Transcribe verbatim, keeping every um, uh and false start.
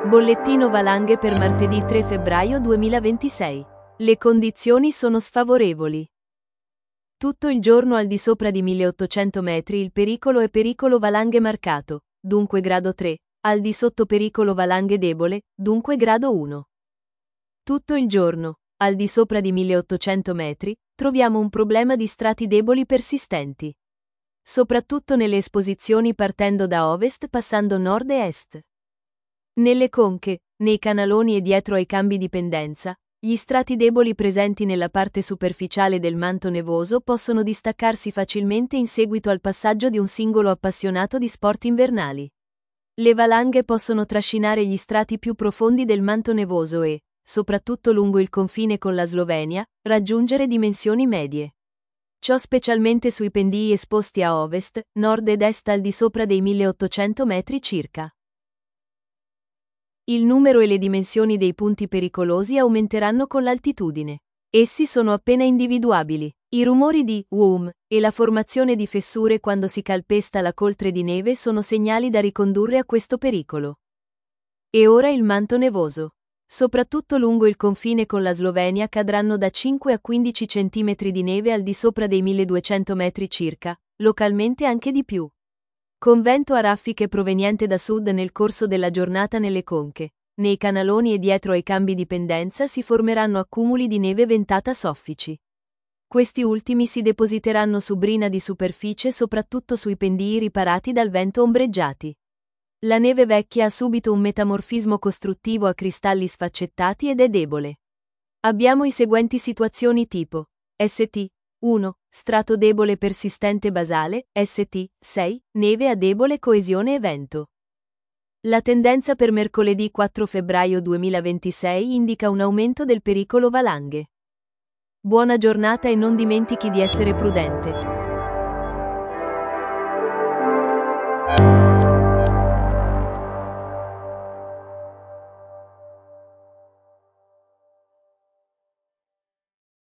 Bollettino valanghe per martedì tre febbraio duemilaventisei. Le condizioni sono sfavorevoli. Tutto il giorno al di sopra di milleottocento metri il pericolo è pericolo valanghe marcato, dunque grado tre, al di sotto pericolo valanghe debole, dunque grado uno. Tutto il giorno, al di sopra di milleottocento metri, troviamo un problema di strati deboli persistenti. Soprattutto nelle esposizioni partendo da ovest passando nord e est. Nelle conche, nei canaloni e dietro ai cambi di pendenza, gli strati deboli presenti nella parte superficiale del manto nevoso possono distaccarsi facilmente in seguito al passaggio di un singolo appassionato di sport invernali. Le valanghe possono trascinare gli strati più profondi del manto nevoso e, soprattutto lungo il confine con la Slovenia, raggiungere dimensioni medie. Ciò specialmente sui pendii esposti a ovest, nord ed est al di sopra dei milleottocento metri circa. Il numero e le dimensioni dei punti pericolosi aumenteranno con l'altitudine. Essi sono appena individuabili. I rumori di "whoom" e la formazione di fessure quando si calpesta la coltre di neve sono segnali da ricondurre a questo pericolo. E ora il manto nevoso. Soprattutto lungo il confine con la Slovenia cadranno da cinque a quindici centimetri di neve al di sopra dei milleduecento metri circa, localmente anche di più. Con vento a raffiche proveniente da sud nel corso della giornata nelle conche, nei canaloni e dietro ai cambi di pendenza si formeranno accumuli di neve ventata soffici. Questi ultimi si depositeranno su brina di superficie soprattutto sui pendii riparati dal vento ombreggiati. La neve vecchia ha subito un metamorfismo costruttivo a cristalli sfaccettati ed è debole. Abbiamo i seguenti situazioni tipo S T uno. Strato debole persistente basale, S T sei. Neve a debole coesione e vento. La tendenza per mercoledì quattro febbraio duemilaventisei indica un aumento del pericolo valanghe. Buona giornata e non dimentichi di essere prudente.